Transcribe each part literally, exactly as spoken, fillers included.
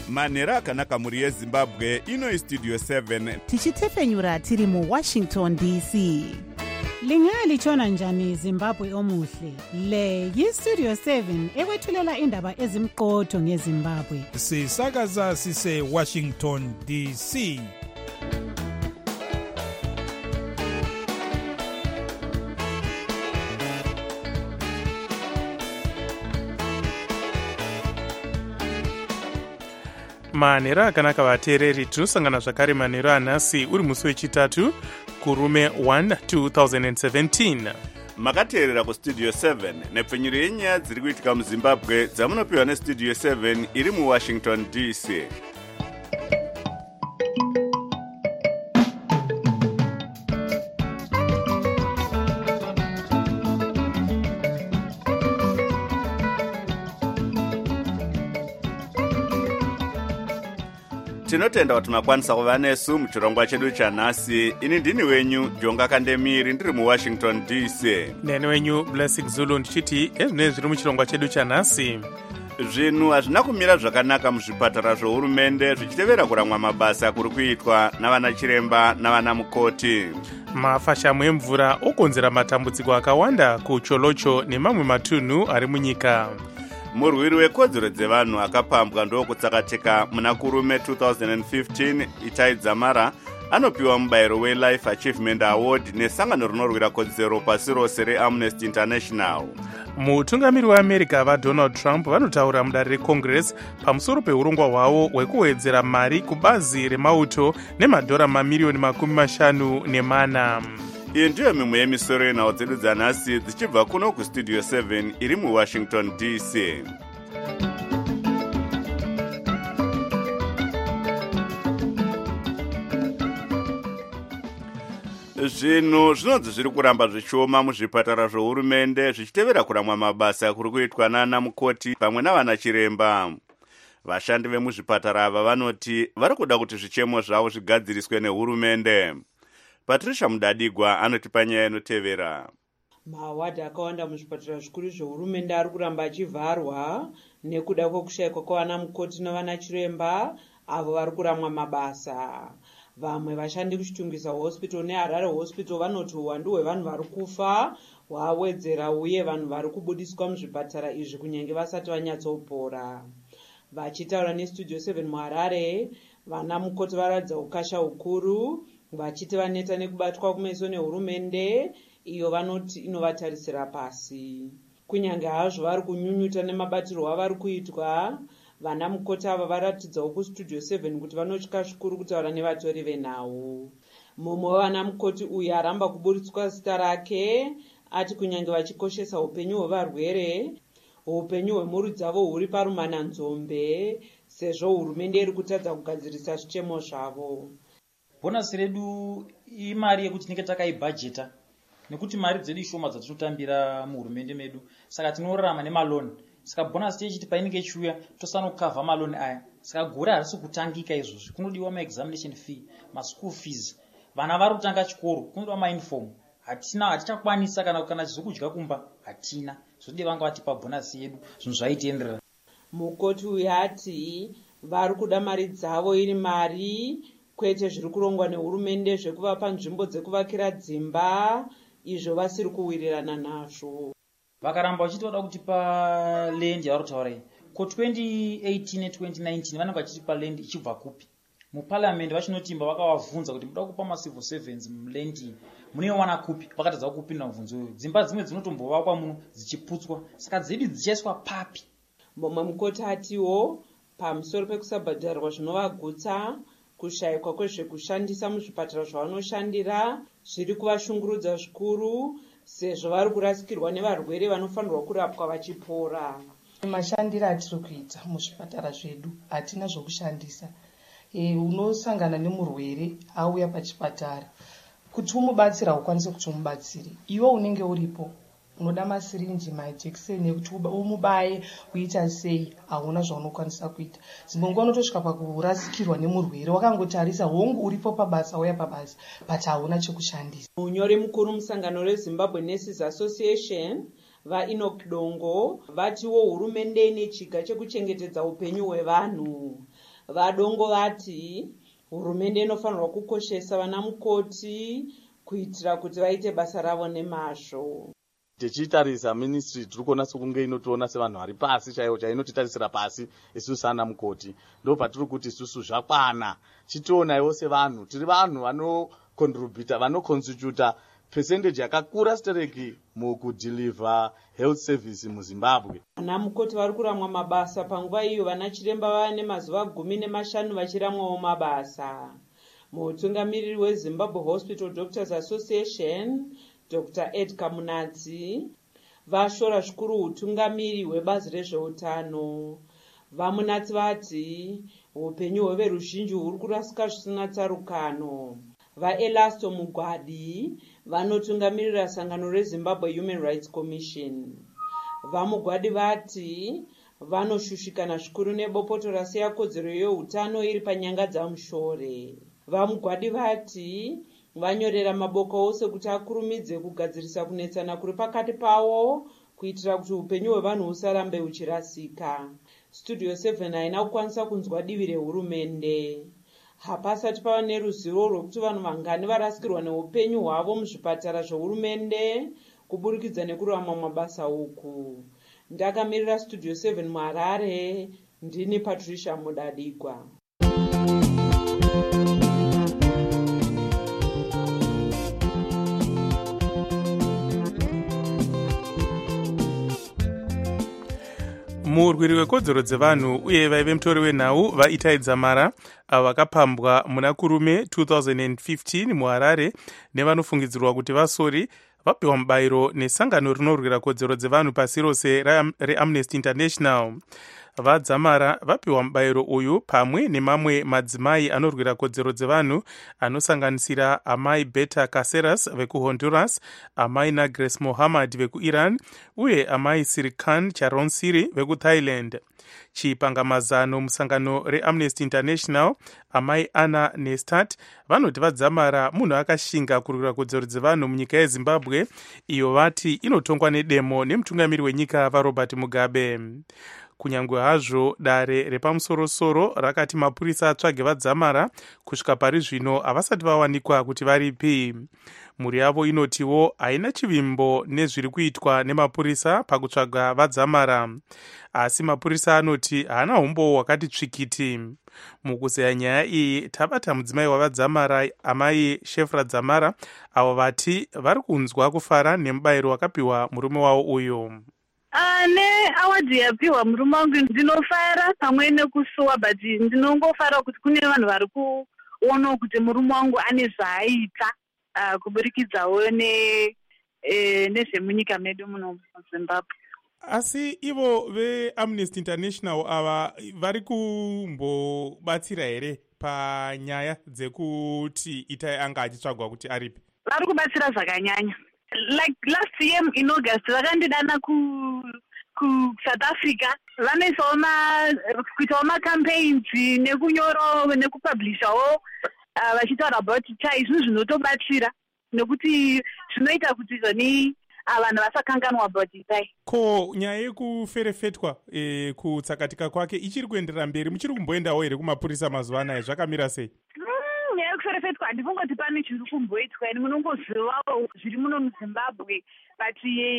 manhero akanaka muri yezimbabwe. Ino istudio seven tichitefenyura tiri mu Washington D C. Lingalitshona njani Zimbabwe omuhle? Le yistudio seven ekwethulela indaba ezimqotho ngeZimbabwe. Sisakaza sise Washington D C. Manhero akanaka vateereri, tinosangana zvakare manhero anhasi uri musi wechitatu kurume one two thousand seventeen. makateerera kustudio seven nepfenyuro yenyaya dziri kuitika muzimbabwe dzamunopiwa nestudio seven iri muwashington D C. Tinotenda kuti makwanisa kuva nesu muchirongwa chedu chanhasi. Ini ndini wenyu Jonga Kandemiri ndiri muWashington D C. Nene wenyu Blessing Zulu ndichiti ezvinenge zviri muchirongwa chedu chanhasi. Zvinhu hazvina kumira zvakanaka muzvipatara zvohurumende zvichitevera kuramwa mabasa kuri kuitwa navana chiremba navana mukoti. Mafashamu emvura okonzera matambudziko akawanda kuCholocho nemamwe matunhu ari munyika. Murwiri wekodzero dzevanhu akapambwa ndokutsakatika muna kurume two thousand fifteen Itai Dzamara anopiwa mubayiro weLife Achievement Award nesangano rinorwira kodzero pasi rose reAmnesty International. Mutungamiri weAmerica vaDonald Trump vanotaura mudare reCongress pamusoro peurongwa hwavo hwekuwedzera mari kubazi remauto nemadhora mamiliyoni makumi mashanu nemana. Iyi ndiyo mimwe yemisoro yenhau dzedu dzanhasi dzichibva kuno kustudio seven iri muWashington D C. Zvinhu zvinonzi zviri kuramba zvichioma muzvipatara zvohurumende zvichitevera kuramwa mabasa kuri kuitwa nana mukoti pamwe navana chiremba. Vashandi vemuzvipatara ava vanoti vari kuda kuti zvichemo zvavo zvigadziriswe nehurumende. Patricia Mudadigwa anotipa nyaya inotevera. Mawadhi akawanda muzvipatara zvikuru zvohurumende ari kuramba achivharwa nekuda kwekushayikwa kwavana mukoti navana chiremba avo vari kuramwa mabasa. Vamwe vashandi kuchitungisa hospital neHarare hospital vanoti uwandu hwevanhu vari kufa hwawedzera uye vanhu vari kubudiswa muzvipatara izvi kunyange vasati vanyatsopora. Vachitaura nestudio seven muHarare, vana mukoti varatidza ukasha hukuru vachiti vaneta nekubatwa kumeso nehurumende iyo vanoti inovatarisira pasi. Kunyange hazvo vari kunyunyuta nemabatirwo avari kuitwa, vana mukoti ava varatidzawo kustudio seven kuti vanotya zvikuru kutaura nevatori venhau. Mumwe wevana mukoti uyu aramba kuburitswa zita rake ati kunyange vachikoshesa upenyu hwevarwere, upenyu hwemhuri dzavo huri parumananzombe sezvo hurumende iri kutadza kugadzirisa zvichemo zvavo. Bonasi redu imari yekuti tinenge takaibhajeta nekuti mari dzedu ishoma dzatinotambira muhurumende medu, saka tinorarama nemaloni. Saka bonasi tichiti painenge ichiuya tosanokavha maloni aya. Saka gore harisi kutangika izvozvi, kunodiwa maexamination fee, maschool fees. Vana vari kutanga chikoro, kunodiwa mauniform. Hatina hatichakwanisa kana kana zvokudya kumba hatina. Zvode vanga vatipa bonasi yedu zvinhu zvaitenderera. Mukoti uyu ati vari kuda mari dzavo iri mari kwete zviri kurongwa nehurumende zvekuvapa nzvimbo dzekuvakira dzimba izvo vasiri kuwirirana nazvo. Vakaramba vachiti vada kutipa land yavari kutaura iyi. Ko twenty eighteen ne twenty nineteen vanenge vachitipa land ichibva kupi? Muparliament vachinotimba vakavabvunza kuti muda kupa macivil servants land iyi munoiwana kupi? Vakatadza kupinda mubvunzo uyu. Dzimba dzimwe dzinotombovakwa muno dzichiputswa, saka dzedu dzichaiswa papi? Mumwe mukoti atiwo pamusoro pekusabhadharwa zvinovagutsa, kushayikwa kwezvekushandisa muzvipatara zvavanoshandira zviri kuvashungurudza zvikuru sezvo vari kurasikirwa nevarwere vanofanirwa kurapwa vachipora. Mashandiro atiri kuita muzvipatara zvedu hatina zvokushandisa. E, unosangana nemurwere auya pachipatara kuti umubatsira ukwanise kuti umubatsire. Iwe unenge uripo unoda masirinji, majekiseni ekuti umubaye kuita sei, hauna zvaunokwanisa kuita. Dzimwe nguva unotosvika pakurasikirwa nemurwere wakangotarisa hongu uripo pabasa uya pabasa but hauna chekushandisa. Munyori mukuru musangano reZimbabwe Nurses Association vaEnoch Dongo vatiwo hurumende ine chiga chekuchengetedza upenyu hwevanhu. vadongo vati hurumende inofanirwa kukoshesa vana mukoti kuitira kuti vaite basa ravo nemazvo. Tichitarisa ministry tiri kuona sokunge inotiona sevanhu vari pasi chaivo chainotitarisira pasi isusu ana mukoti. Ndo patiri kuti isusu zvakwana chitionaiwo sevanhu tiri vanhu vanocontributa vanoconstituta percentage yakakura stereki mukudeliver health service muZimbabwe. Vana mukoti vari kuramwa mabasa panguva iyo vana chiremba vava nemazuva gumi nemashanu vachiramwawo mabasa. Mutungamiriri weZimbabwe Hospital Doctors Association Doctor Ed Kamunadzi vashora zvikuru utungamiri hwebazi rezveutano. Vamunadzi vati upenyu hweveruzhinji huri kurasika zvisina tsarukano. VaElasto Mugwadi vanotungamirira sangano reZimbabwe Human Rights Commission. VaMugwadi vati vanoshushikana zvikuru nebopoto rasiya kodzero yeutano iri panyanga dzamushore. VaMugwadi vati vanyorera maboko ose kuti akurumidze kugadzirisa kunetsana kuri pakati pawo kuitira kuti upenyu hwevanhu husarambe huchirasika. Studio seven haina kukwanisa kunzwa divi rehurumende. Hapasati pava neruzivo rwekuti vanhu vangani varasikirwa neupenyu hwavo muzvipatara zvohurumende kuburikidza nekuramwa mabasa uku. Ndakamirira Studio seven muHarare, ndini Patricia Mudadigwa. Murwiri wekodzero dzevanhu uye vaive mutori wenhau vaItai Dzamara avo vakapambwa muna kurume two thousand fifteen muHarare nevanofungidzirwa kuti vasori vapiwa mubayiro nesangano rinorwira kodzero dzevanhu pasi rose reAmnesty International. VaDzamara vapiwa mubayiro uyu pamwe nemamwe madzimai anorwira kodzero dzevanhu anosanganisira amai Beta Caceres vekuHonduras, amai Nagres Mohammad vekuIran uye amai Sirikan Charonsiri vekuThailand. Chipangamazano musangano reAmnesty International amai Anna Nestat vanoti VaDzamara munhu akashinga kurwira kodzero dzevanhu munyika yeZimbabwe iyo vati inotongwa nedemo nemutungamiri wenyika vaRobert Mugabe. Kunyangwe hazvo dare repamusorosoro rakati mapurisa atsvage VaDzamara kusvika pari zvino havasati vawanikwa kuti varipi. Mhuri yavo inotiwo haina chivimbo nezviri kuitwa nemapurisa pakutsvaga VaDzamara, asi mapurisa anoti haana umbo hwakati tsvikiti. Mukuzeya nyaya iyi tabata mudzimai wavaDzamara amai Shefra Dzamara avo vati vari kunzwa kufara nemubayiro wakapiwa murume wavo uyu. Ne awadhi yapiwa murume wangu ndinofara pamwe nekusuwa, but ndinongofara kuti kune vanhu vari kuona kuti murume wangu ane zvaaita kuburikidzawo nezvemunyika medu muno muZimbabwe. Asi ivo veAmnesty International ava vari kumbobatsira here panyaya dzekuti Itai anga achitsvagwa kuti aripi? Vari kubatsira zvakanyanya. Like last year in August vakandidana ku ku South Africa vanoisawo kuitawo macampaigns nekunyorawo nekupublishawo vachitaura about chai izvi zvinotobatsira nekuti zvinoita kuti zvoni vanhu vasakanganwa about Itai. Ko nyaya yekuferefetwa e, kutsakatika kwake ichiri kuenderera mberi, muchiri kumboendawo here kumapurisa mazuva anaya, zvakamira sei? Nyaya yekuferefetwa handifungoti pane chiri kumboitwa, ini munongozivawo zviri muno muZimbabwe, but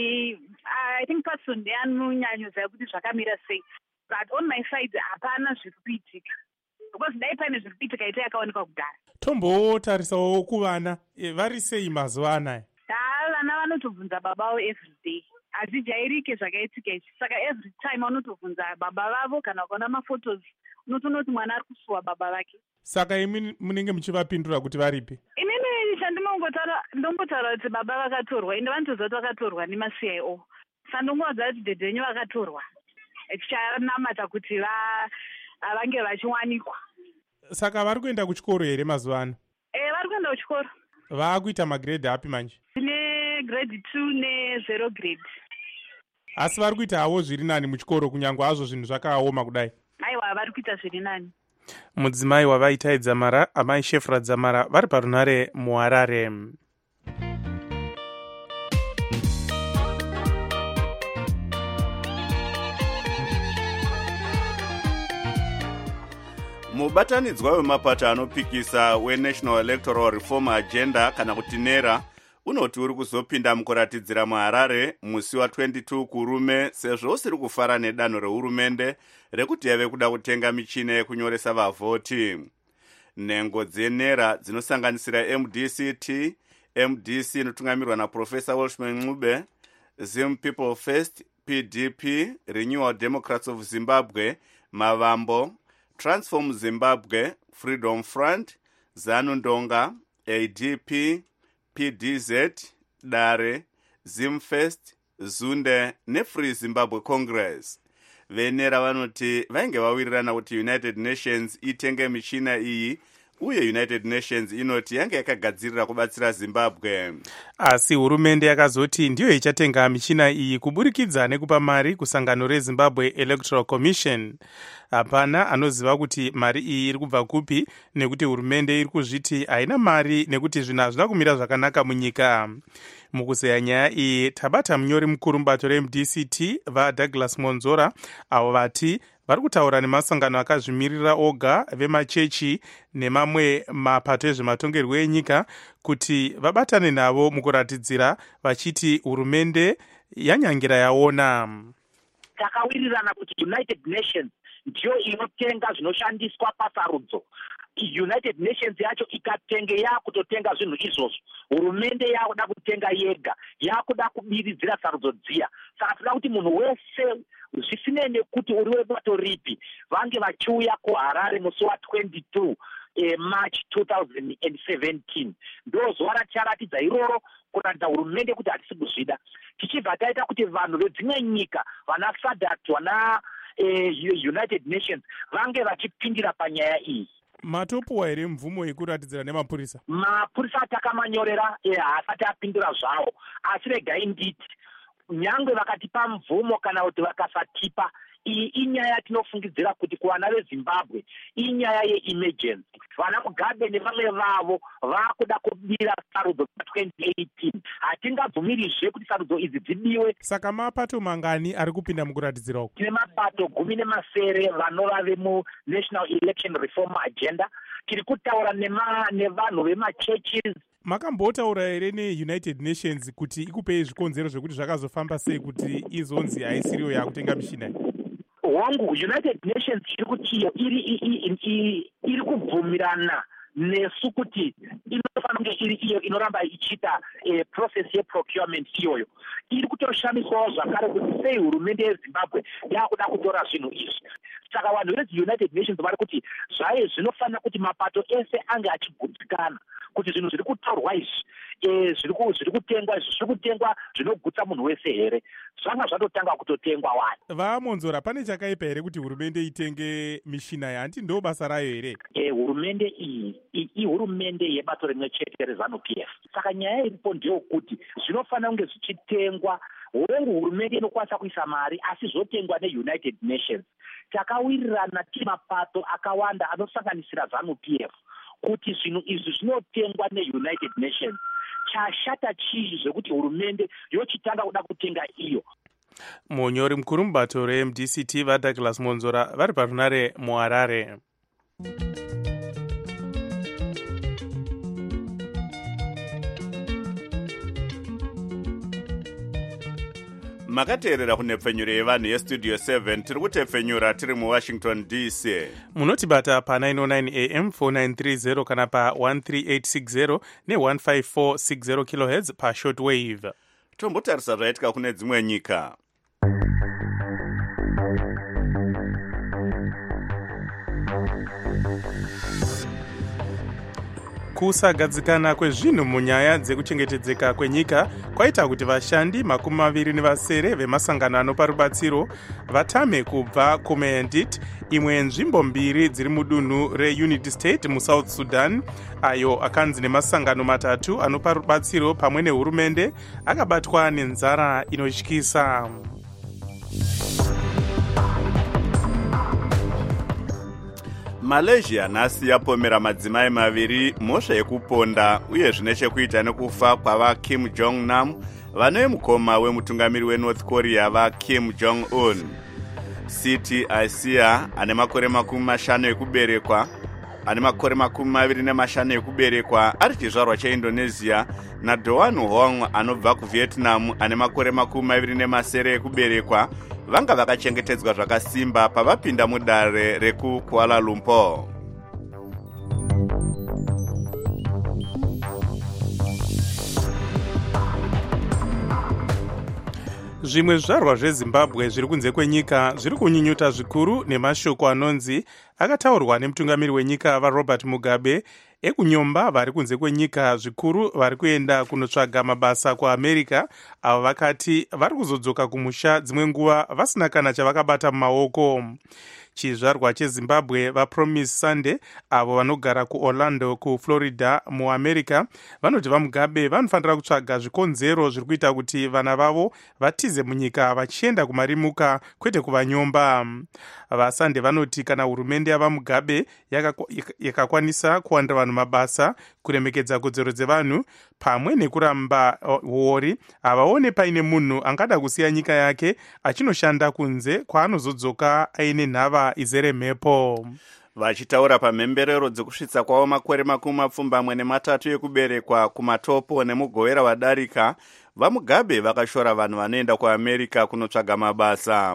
I think personally anonyanyoziva kuti zvakamira sei, but on my side hapana zviri kuitika, because dai pane zviri kuitika Itai yakaonekwa kudhara. Tombotarisawo kuvana vari sei mazuva anaya? Vana vanotobvunza babavo every day, hazijairike zvakaitika ichi, saka every time vanotobvunza baba vavo, kana ukaona maphotos unotonoti mwana ari kusuwa baba vake. Saka imi munenge muchivapindura kuti varipi? Inini chandinongotaura kuti baba vakatorwa, ende vanotoziva kuti vakatorwa nemaC I O, saka ndongovaziva kuti dhedhenyu vakatorwa, tichanamata kuti vange vachiwanikwa. Saka vari kuenda kuchikoro here mazuva ano? Eh, vari kuenda kuchikoro. Vaakuita magiredi api manje? Tine grade two nezero grade. Asi vari kuita havo zviri nani muchikoro kunyange hazvo zvinhu zvakaoma kudai? Aiwa, vari kuita zviri nani. Mudzimai wavaItai Dzamara amai Shefra Dzamara vari parunare muHarare. mubatanidzwa wemapato anopikisa wenational electoral reform agenda kana kuti nera unoti uri kuzopinda mukuratidzira muharare musi wa22 kurume sezvo usiri kufara nedanho rehurumende rekuti yave kuda kutenga michina yekunyoresa vavhoti. Nhengo dzenera dzinosanganisira M D C T, M D C inotungamirwa naprofesa Welshman Ncube, Zim People First, P D P, Renewal Democrats of Zimbabwe, Mavambo, Transform Zimbabwe, Freedom Front, Zanu Ndonga, A D P, P D Z, Dare, Zim First, Zunde neFree Zimbabwe Congress. Venera vanoti vainge vawirirana kuti United Nations itenge michina iyi uye United Nations inoti yange yakagadzirira kubatsira Zimbabwe. Asi hurumende yakazoti ndiyo ichatenga michina iyi kuburikidza nekupa mari kusangano reZimbabwe Electoral Commission. Hapana anoziva kuti mari iyi iri kubva kupi nekuti hurumende iri kuzviti haina mari nekuti zvinhu hazvina kumira zvakanaka munyika. Mukuzeya nyaya iyi tabata munyori mukuru mubato reM D C T vaDouglas Monzora avo vati vari kutaura nemasangano akazvimirira oga vemachechi nemamwe mapato ezvematongerwo enyika kuti vabatane navo mukuratidzira vachiti hurumende yanyangira yaona. Takawirirana kuti United Nations ndiyo inotenga zvinoshandiswa pasarudzo. United Nations yacho ikatenge yakutotenga zvinhu izvozvo. Hurumende yakuda kutenga yega, yakuda kubiridzira sarudzo dziya. Saka tinoda kuti munhu wese zvisinei nekuti uri webato ripi vange vachiuya kuHarare musi wa22 eh, March two thousand seventeen. Ndo zuva racharatidza iroro kuratidza hurumende kuti hatisi kuzvida. Tichibva taita kuti vanhu vedzimwe nyika vana SADC vana eh, United Nations vange vachipindira panyaya iyi. Matopuwa here mvumo yekuratidzira nemapurisa? Mapurisa takamanyorera eh, haasati apindura zvavo, asi regai nditi nyangwe vakatipa mvumo kana kuti vakasatipa, iyi inyaya yatinofungidzira kuti kuvana veZimbabwe inyaya yeemergency. Vana Mugabe nevamwe vavo vakuda kubira sarudzo twenty eighteen. Hatingabvumirizve kuti sarudzo idzi dzibiwe. Saka mapato mangani ari kupinda mukuratidzira uku? Tine mapato gumi nemasere vanova vemuNational Election Reform Agenda. Tiri kutaura nevanhu vemachurches. Makambotaura here neUnited Nations kuti ikupei zvikonzero zvekuti zvakazofamba sei kuti izonzi haisiriyo yakutenga michina iyi? Hongu United Nations iri kuti iri iri kubvumirana nesu kuti inofanira kunge iri iyo inoramba ichiita eh, process yeprocurement iyoyo. Iri kutoshamiswawo zvakare kuti sei hurumende yeZimbabwe yakuda kutora zvinhu izvi. Saka vanhu veUnited Nations vari kuti zvaye zvinofanira kuti mapato ese ange achigutsikana kuti zvinhu zviri kutaurwa izvi eh, zviri kutengwa izvi zviri kutengwa zvinogutsa munhu wese here. Zvanga zvatotanga kutotengwa wani. VaMonzora, pane chakaipa here kuti hurumende itenge mishina yanti ndo basa rayo here? Eh, hurumende iyi ihurumende yebato rimwe chete reZANU-P F. Saka nyaya iripo ndiyo kuti zvinofanira kunge zvichitengwa. Hongu hurumende inokwanisa kuisa mari asi zvotengwa neUnited Nations. Takawirirana timapato akawanda anosanganisira ZANU-P F kuti zvinhu izvi zvinotengwa neUnited Nations. Chashata chii zvekuti hurumende yochitanga kuda kutenga iyo? Munyori mukuru mubato reM D C T vaDouglas Monzora vari parunare muHarare. Makateerera kunepfenyuro yevanhu yestudio seven tiri kutepfenyura tiri muWashington D C. Munotibata pa nine oh nine A M four nine three zero kana pa one three eight six zero ne one five four six zero kilohertz pa shortwave. Tombotarisa zvaitika kune dzimwe nyika. Kusagadzikana kwezvinhu munyaya dzekuchengetedzeka kwenyika kwaita kuti vashandi makumi maviri nevasere vemasangano anopa rubatsiro vatame kubva kuMandate, imwe yenzvimbo mbiri dziri mudunhu reUnity State muSouth Sudan, ayo akanzi nemasangano matatu anopa rubatsiro pamwe nehurumende akabatwa nenzara inotyisa. Malaysia nhasi yapomera madzimai maviri mhosva yekuponda uye zvine chekuita nekufa kwava Kim Jong Nam, vane mukoma wemutungamiri weNorth Korea va Kim Jong Un. Siti Asia ane makore makumi mashanu ekuberekwa ane makore makumi maviri nemashanu ekuberekwa ari chizvarwa cheIndonesia, naDoan Hong anobva kuVietnam ane makore makumi maviri nemasere ekuberekwa vanga vakachengetedzwa zvakasimba pavapinda mudare rekuKuala Lumpur. Zvimwe zvizvarwa zveZimbabwe zviri kunze kwenyika zviri kunyinyuta zvikuru nemashoko anonzi akataurwa nemutungamiri wenyika vaRobert Mugabe ekunyomba vari kunze kwenyika zvikuru vari kuenda kunotsvaga mabasa kuAmerica, avo vakati vari kuzodzoka kumusha dzimwe nguva vasina kana chavakabata mumaoko. Chizvarwa cheZimbabwe vaPromise Sunday avo vanogara kuOrlando kuFlorida muAmerica vanoti vaMugabe vanofanira kutsvaga zvikonzero zviri kuita kuti vana vavo vatize munyika vachienda kumarimuka kwete kuvanyomba. VaSunday vanoti kana hurumende yavaMugabe yakakwanisa kuwanda vanhu mabasa, kuremekedza kodzero dzevanhu pamwe nekuramba huori, havaone paine munhu angada kusiya nyika yake achinoshanda kunze kwaanozodzoka aine nhava izere mhepo. Vachitaura pamhemberero dzekusvitsa kwavo makore makumi mapfumbamwe nematatu ekuberekwa kumatopo nemugowera wadarika, vaMugabe vakashora vanhu vanoenda kuAmerica kunotsvaga mabasa.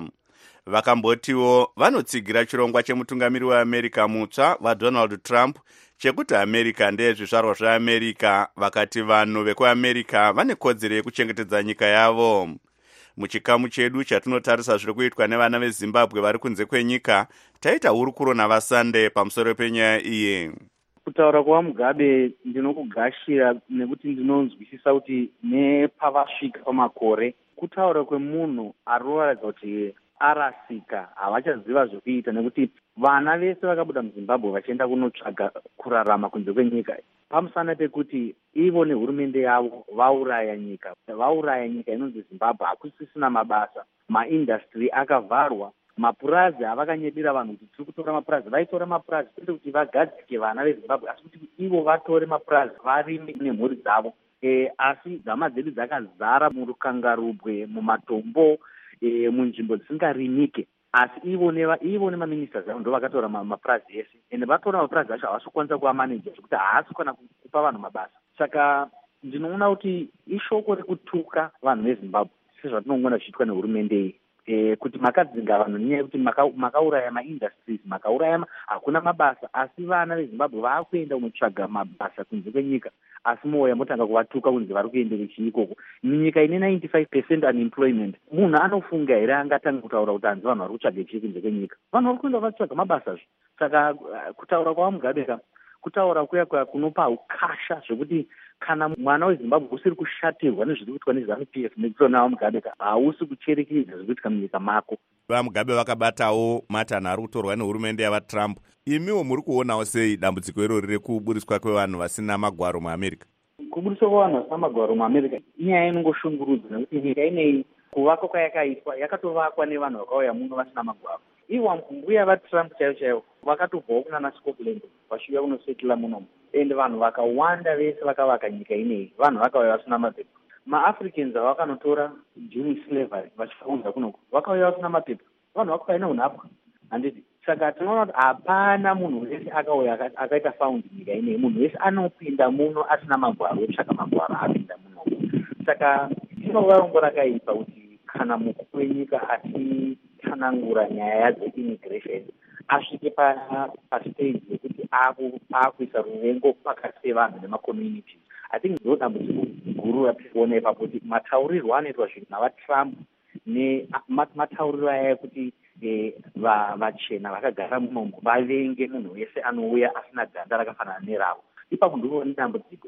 Vakambotiwo vanotsigira chirongwa chemutungamiri weAmerica mutsva vaDonald Trump chekuti America ndeyezvizvarwa zveAmerica, vakati vanhu vekuAmerica vane kodzero yekuchengetedza nyika yavo. Muchikamu chedu chatinotarisa zviri kuitwa nevana veZimbabwe vari kunze kwenyika, taita hurukuro navaSunday pamusoro penyaya iyi. Kutaura kwaMugabe ndinokugashira nekuti ndinonzwisisa kuti nepavasvika pamakore kutaura kwemunhu arikuratidza kuti arasika, havachaziva zvokuita, nekuti vana vese vakabuda muZimbabwe vachienda kunotsvaga kurarama kunze kwenyika pamusana pekuti ivo nehurumende yavo vauraya nyika vauraya nyika inonzi Zimbabwe. Hakusisina mabasa, maindastry akavharwa, mapurazi avakanyedira vanhu kuti tiri kutora mapurazi. Vaitora mapurazi kwete kuti vagadzike vana veZimbabwe, asi kuti ivo vatore mapurazi varime nemhuri dzavo. E, asi dzama dzedu dzakazara murukangarubwe, mumatombo, e, munzvimbo dzisingarimike, asi ivo neva ivo nemaministers avo ndo vakatora mapurazi ese, ende vatora mapurazi acho havasi kukwanisa kuamanaja zvekuti haasi kana kupa vanhu mabasa. Saka ndinoona kuti ishoko rekutuka vanhu veZimbabwe sezvatinongona zvichiitwa nehurumende iyi, e, kuti makadzinga vanhu nenyaya yekuti makauraya maindustries, makauraya hakuna mabasa, asi vana veZimbabwe vaakuenda kunotsvaga mabasa kunze kwenyika, asi moya motanga kuvatuka kunzi vari kuendere chii ikoko. Munyika ine ninety-five percent unemployment, munhu anofunga here angatanga kutaura kuti hanzi vanhu vari kutsvaga chii kunze kwenyika? Vanhu vari kuenda vatsvaga mabasa zvo. Saka kutaura kwaMugabe ka kutaura kuya kuya kunopa ukasha zvekuti kana mwana weZimbabwe usiri kushatirwa nezviri kuitwa neZANU P F nekutsona vaMugabe ka hausi kucherechedza zviri kuitika munyika mako. VaMugabe vakabatawo matanho ari kutorwa nehurumende yavaTrump. Imiwo muri kuonawo sei dambudziko irori rekuburiswa kwevanhu vasina magwaro muAmerica? Kuburiswa kwevanhu vasina magwaro muAmerica inyaya inongoshungurudza, nekuti nyika ineyi kuvakwa kwayakaitwa yakatovakwa nevanhu vakauya muno vasina magwaro. Ivo mbuya vaTrump chaivo chaivo vakatobvawo kunana Scotland vachiuya kunosetila munomu, ende vanhu vakawanda vese vakavaka nyika ineyi vanhu vakauya vasina mapepa. MaAfricans avakanotora during slavery vachifaudza kunoko vakauya vasina mapepa, vanhu vakapaina unhapwa handiti. Saka tinoona kuti hapana munhu wese akauya akaita found nyika ineyi, munhu wese anopinda muno asina magwaro ekutsvaga magwaro apinda muno. Saka inova rombo rakaipa kuti kana mukuru wenyika achitsanangura nyaya dzeimmigration asvike pastage yekuti akuisa ruvengo pakati pevanhu nemacommunities. I think ndo dambudziko guru ratiri kuona ipapo kuti mataurirwo anoitwa zvinhu navaTrump nematauriro aya ekuti vachena vakagara muno vavenge munhu wese anouya asina ganda rakafanana neravo. Ipapo ndinoona dambudziko.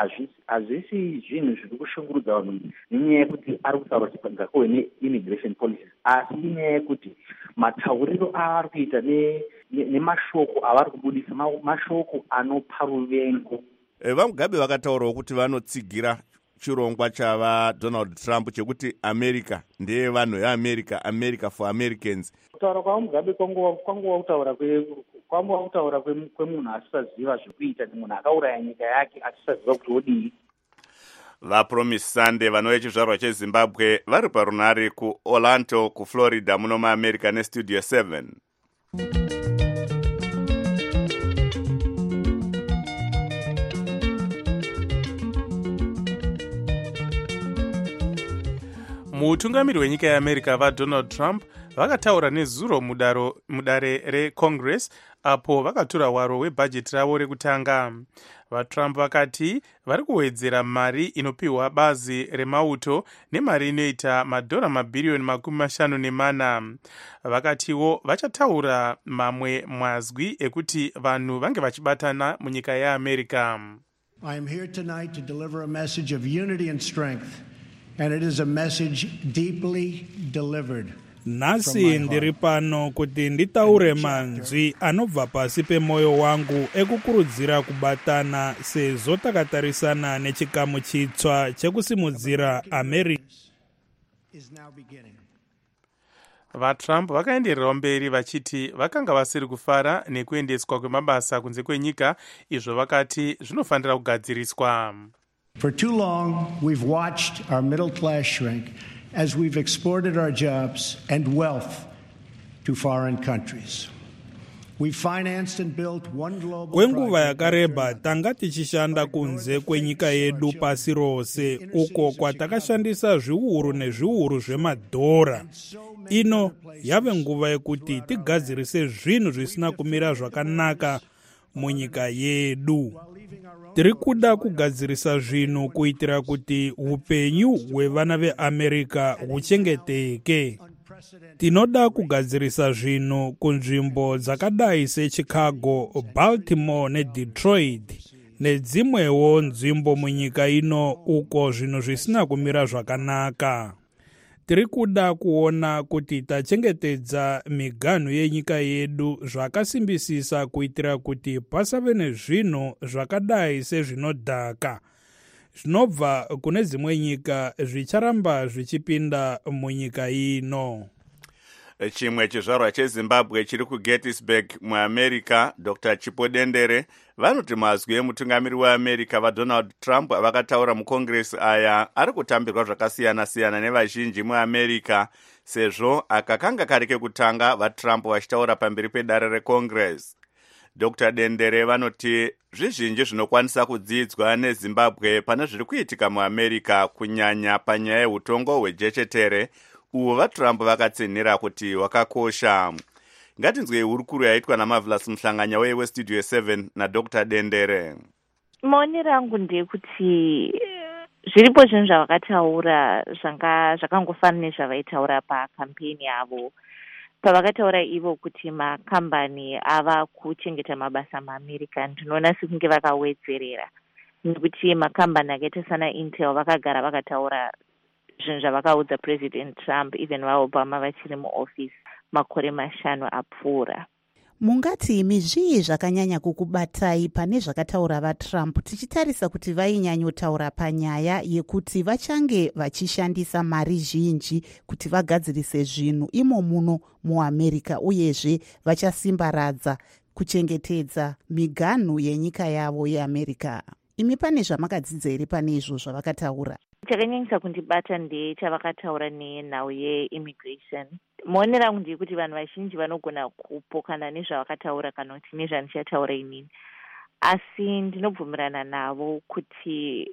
Hazvisi zvinhu zviri kushungurudza vanhu nenyaya yekuti ari kutaura kuti ngakuve neimmigration policies, asi inyaya yekuti matauriro avari kuita nemashoko avari kubudisa mashoko anopa ruvengo. VaMugabe vakataurawo kuti vanotsigira chirongwa chava Donald Trump chekuti America ndeye vanhu veAmerica, America for Americans. Kutaura kwaMugabe kwanguva kutaura kwanguva kutaura kwemunhu asisaziva zvekuita, munhu akauraya nyika yake asisaziva kuti odii. vapromise Sunday vanouya chizvarwa chezimbabwe vari parunare kuorlando kuflorida muno muamerica nestudio seven. mutungamiri wenyika yeamerica vadonald trump vakataura nezuro mudaro, mudare recongress apo vakatora hwaro webhajeti ravo rekutanga. vatrump vakati vari kuwedzera mari inopiwa bazi remauto nemari inoita madhora mabhiriyoni makumi mashanu nemana. vakatiwo vachataura mamwe mazwi ekuti vanhu vange vachibatana munyika yeamerica. I am here tonight to deliver a message of unity and strength. And it is a message deeply delivered. Nhasi ndiri pano kuti nditaure manzwi anobva pasi pemwoyo wangu ekukurudzira kubatana sezvo takatarisana nechikamu chitsva chekusimudzira America. vatrump vakaendererawo mberi vachiti vakanga vasiri kufara nekuendeswa kwemabasa kunze kwenyika, izvo vakati zvinofanira kugadziriswa. For too long, we've watched our middle class shrink as we've exported our jobs and wealth to foreign countries. We financed and built one global kwenguva yakareba tanga tichishanda kunze kwenyika yedu pasi rose, uko kwatakashandisa zviuru nezviuru zvemadhora. Ino yave nguva yekuti tigadzirise zvinhu zvisina kumira zvakanaka munyika yedu. Tiri kuda kugadzirisa zvinhu kuitira kuti upenyu hwevana veAmerica huchengeteke. Tinoda kugadzirisa zvinhu kunzvimbo dzakadai seChicago, Baltimore neDetroit nedzimwewo nzvimbo munyika ino uko zvinhu zvisina kumira zvakanaka. Tiri kuda kuona kuti tachengetedza miganhu yenyika yedu zvakasimbisisa kuitira kuti pasave nezvinhu zvakadai sezvinodhaka zvinobva kune dzimwe nyika zvicharamba zvichipinda munyika ino. Chimwe chizvarwa chezimbabwe chiri kuGettysburg muamerica, Doctor Chipo Dendere, vanoti mazwi emutungamiri weamerica vaDonald Trump vakataura mucongress aya ari kutambirwa zvakasiyana siyana nevazhinji muamerica, sezvo akakanga kari kekutanga vaTrump vachitaura pamberi pedare recongress. Doctor Dendere vanoti zvizhinji zvinokwanisa kudzidzwa nezimbabwe pane zviri kuitika muamerica, kunyanya panyaya yeutongo hwejechetere uwo vaTrump vakatsinhira kuti wakakosha. Ngatinzwei hurukuru yaitwa naMarvelous Muhlanganya weStudio seven naDoctor Dendere. Maonero angu ndeyekuti zviripo zvinhu zvavakataura zvanga zvakangofana nezvavaitaura pakampeni yavo, pavakataura ivo kuti makambani ava kuchengeta mabasa muAmerica. Ndinoona sekunge vakawedzerera, nekuti makambani akaita sana Intel vakagara vakataura zvinhu zvavakaudza President Trump even vaObama vachiri muoffice makore mashanu apfuura. Mungati imi zvii zvakanyanya kukubatai pane zvakataura vaTrump, tichitarisa kuti vainyanyotaura panyaya yekuti vachange vachishandisa mari zhinji kuti vagadzirise zvinhu imo muno muAmerica, uyezve vachasimbaradza kuchengetedza miganhu yenyika yavo yeAmerica. Imi pane zvamakadzidza here pane izvo zvavakataura? Chakanyanyisa kundibata ndechavakataura nenhau yeimmigration. Maonero angu ndeyekuti vanhu vazhinji vanogona kupokana nezvavakataura kana kuti nezvandichataura inini, asi ndinobvumirana navo kuti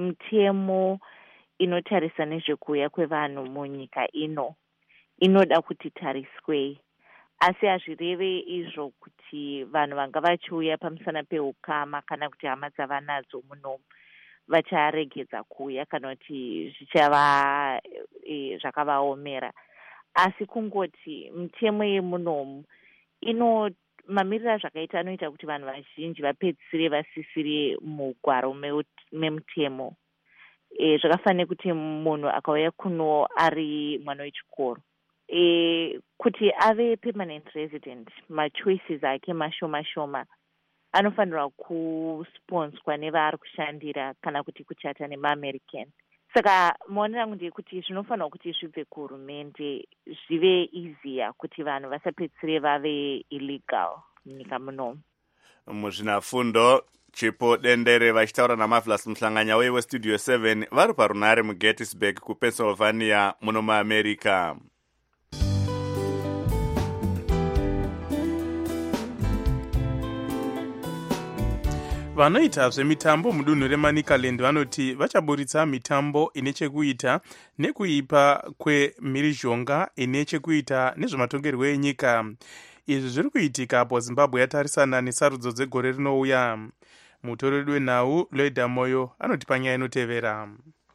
mutemo inotarisa nezvekuuya kwevanhu munyika ino inoda kuti tariswe, asi hazvireve izvo kuti vanhu vanga vachiuya pamusana peukama kana kuti hama dzavanadzo muno vacharegedza kuuya kana kuti zvichava e, zvakavaomera, asi kungoti mitemo yemunomu ino mamiriro zvakaita anoita kuti vanhu vazhinji vapedzisire vasisire mugwaro memutemo. E, zvakafanira kuti munhu akauya kuno ari mwana wechikoro, e, kuti ave permanent resident, machoices ake mashoma shoma anofanirwa kusponswa nevaari kushandira kana kuti kuchata nemaamerican. Saka maonero angu ndeyekuti zvinofanirwa kuti zvibve kuhurumende zvive easier kuti vanhu vasapedzisire vave illegal munyika muno. Muzvinafundo chipo dendere vachitaura naMarvelous Muhlanganyauye westudio seven vari parunare muGettysburg kuPennsylvania muno muAmerica. vanoita zvemitambo mudunhu remanicaland vanoti vachaburitsa mitambo ine chekuita nekuipa kwemhirizhonga ine chekuita nezvematongerwo enyika. Izvi zviri kuitika apo Zimbabwe yatarisana nesarudzo dzegore rinouya. Mutoreri wenhau Loida Moyo anoti panyaya inotevera.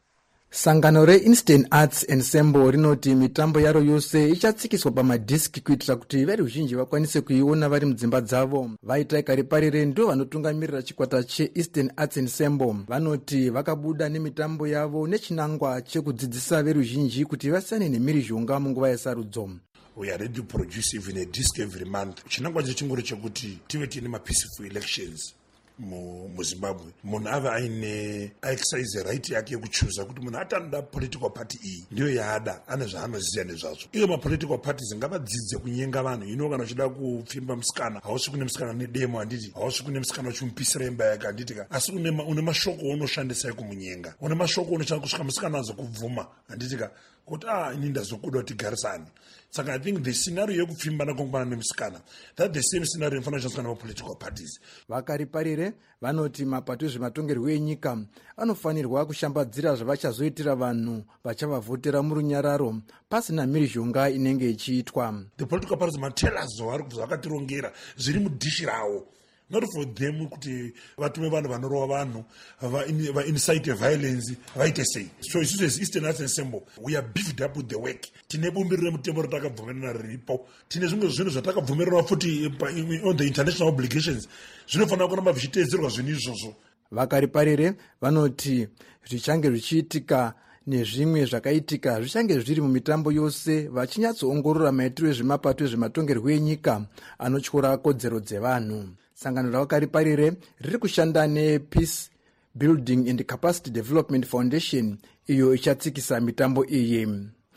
Sangano reInstant Arts Ensemble rinoti mitambo yaro yose ichatsikiswa pamadhiski kuitira kuti veruzhinji vakwanise kuiona vari mudzimba dzavo. Vaita Kariparire ndo vanotungamirira chikwata cheInstant Arts Ensemble vanoti vakabuda nemitambo yavo nechinangwa chekudzidzisa veruzhinji kuti vasiyane nemhirizhonga munguva yesarudzo. We are ready to produce even a disc every month. Chinangwa chechingoro chekuti tive tiine mapeaceful elections muZimbabwe. Munhu ave aine exercise right yake yekuchuza kuti munhu atanoda political party iyi ndiyo yaada, ane zvaanoziya nezvazvo. Iyo mapolitical parties ngavadzidze kunyenga vanhu. Ino kana uchida kupfimba musikana hausi kune musikana nedemo handiti, hausi kune musikana uchimupisira imba yake handiti, asi une mashoko unoshandisa kumunyenga, une mashoko unoshanda kusvika musikana azokubvuma handiti kuti ah ini ndazokuda kuti garisane. Saka I think the scenario yekupfimbana kongwana nemusikana, that the same scenario inofana kushandiswa namapolitical parties. Vakariparire vanoti mapato ezvematongerwo enyika anofanirwa kushambadzira zvavachazoitira vanhu vachavavhotera murunyararo pasina mhirizhonga inenge ichiitwa. The political parties matell us zvakatirongera zviri mudhishi rawo. Not for them kuti vatume vanhu vanorova vanhu va-incite violence vaite sei. So isusu as Eastern Arts Ensemble we are beefed up with the work. Tine bumbiro remutembo ratakabvumirana riripo, tine zvimwe zvinhu zvatakabvumirana futi on the international obligations zvinofanira kuramba zvichiteedzerwa zvinhu izvozvo. Vakariparire vanoti zvichange zvichiitika nezvimwe zvakaitika zvichange zviri mumitambo yose vachinyatsoongorora maitiro ezvemapato ezvematongerwo enyika anotyora kodzero dzevanhu. Sangano raVakariparire riri kushanda nePeace Building and Capacity Development Foundation iyo ichatsikisa mitambo iyi.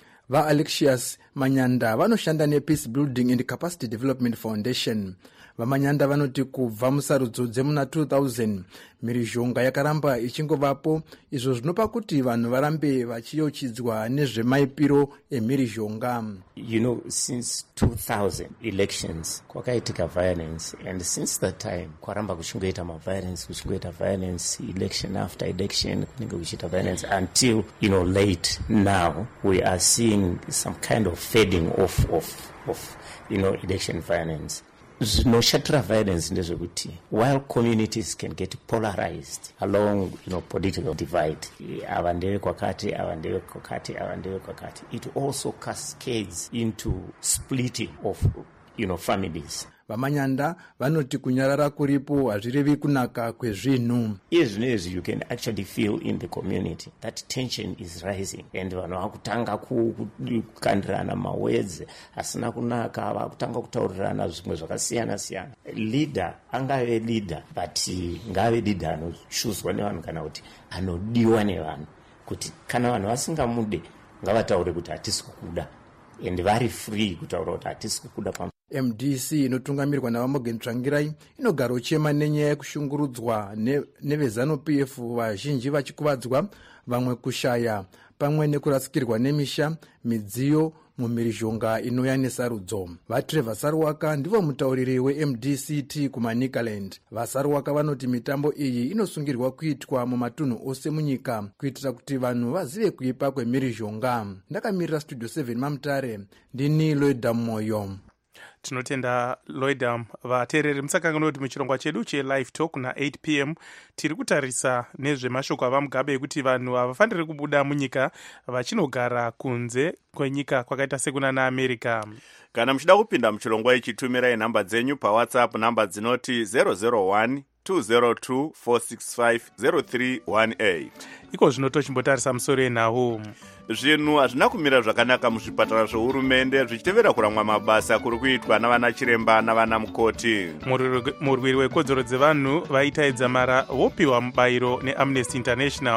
VaAlexius Manyanda vanoshanda nePeace Building and Capacity Development Foundation. VaManyanda vanoti kubva musarudzo dzemuna two thousand mhirizhonga yakaramba ichingovapo, izvo zvinopa kuti vanhu varambe vachiyeuchidzwa nezvemaipiro emhirizhonga. You know, since two thousand elections kwakaitika violence, and since that time kwaramba kuchingoita maviolence kuchingoita violence election after election kunenge kuchiita violence until, you know, late now we are seeing some kind of fading off of, of you know, election violence. Zvinoshatira violence ndezvekuti while communities can get polarized along, you know, political divide, ava ndeve kwakati ava ndeve kwakati ava ndeve kwakati, it also cascades into splitting of, you know, families. VaManyanda vanoti kunyarara kuripo hazvirevi kunaka kwezvinhu. Iye zvinezvi you can actually feel in the community that tension is rising, and vanhu vakutanga kukandirana mawedzi asina kunaka, vakutanga kutaurirana zvimwe zvakasiyana siyana. Leader angave leader, but ngave leader anochuzwa nevanhu kana kuti anodiwa nevanhu, kuti kana vanhu vasingamude ngavataure kuti hatisi kukuda, and vari free kutaura kuti hatisi kukuda. M D C inotungamirwa naVaMorgan Tsvangirai inogara uchema nenyaya yekushungurudzwa nevezanu-P F, vazhinji vachikuvadzwa, vamwe kushaya, pamwe nekurasikirwa nemisha, midziyo mumhirizhonga inouya nesarudzo. VaTrevor Saruwaka ndivo mutauriri weM D C T kumanicaland. VaSaruwaka vanoti mitambo iyi inosungirwa kuitwa mumatunhu ose munyika kuitira kuti vanhu vazive kuipa kwemhirizhonga. Ndakamirira Studio seven Mamutare, ndini Loida Moyo. Tinotenda Loida. Vateereri musakanga noti muchirongwa chedu chelive talk na eight p m tiri kutarisa nezvemashoko avaMugabe ekuti vanhu havafaniri kubuda munyika vachinogara kunze kwenyika kwakaita sekuna naAmerica. Kana muchida kupinda muchirongwa ichi, tumirai nhamba dzenyu paWhatsApp, nhamba dzinoti zero zero one two zero two four six five zero three one eight. Iko zvino tochimbotarisa musoro enhau. Zvinhu hazvina kumira zvakanaka muzvipatara zvehurumende zvichitevera kuramwa mabasa kuri kuitwa navana chiremba navana mukoti. Murwiri wekodzero dzevanhu vaitaedza mara vopiwa mubayiro neAmnesty International.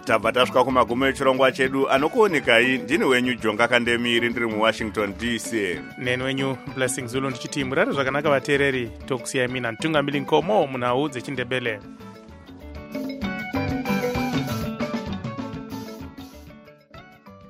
tabva tasvika kumagumo echirongwa chedu. Anokuonekai ndini wenyu Jonga Kandemiri ndiri muWashington D C. Neni wenyu Blessing Zulu ndichiti murare zvakanaka vateereri. Tokusiyai mina Mtungamiri Nkomo munhau dzechindebele.